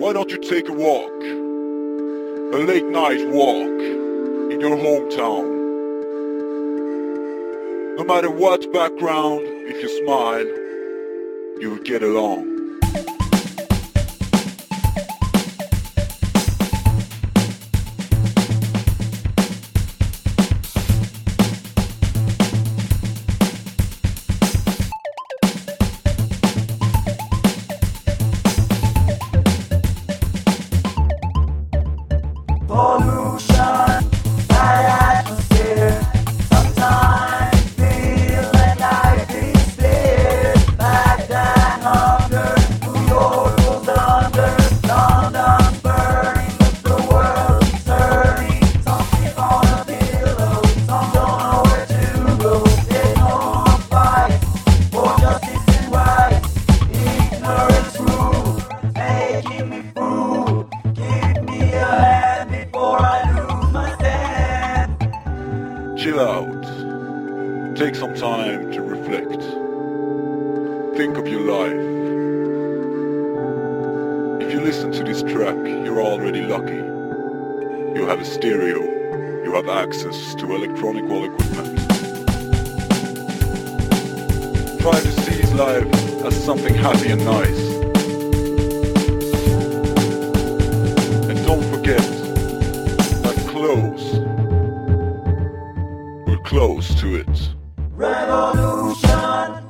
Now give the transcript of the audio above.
Why don't you take a walk? A late night walk in your hometown. No matter what background, if you smile, you'll get along. Pollution, bad atmosphere. Sometimes feel like life is dead. Baghdad hunger, New York goes under. London burning, but the world is hurting. Some sleep on a pillow, some don't know where to go. There's no more fight for justice and rights. Ignorance rules, making me fool. Give me a hand before I lose my stand. Chill out. Take some time to reflect. Think of your life. If you listen to this track, you're already lucky. You have a stereo. You have access to electronic equipment. Try to seize life as something happy and nice. And don't forget that we're close to it. Revolution.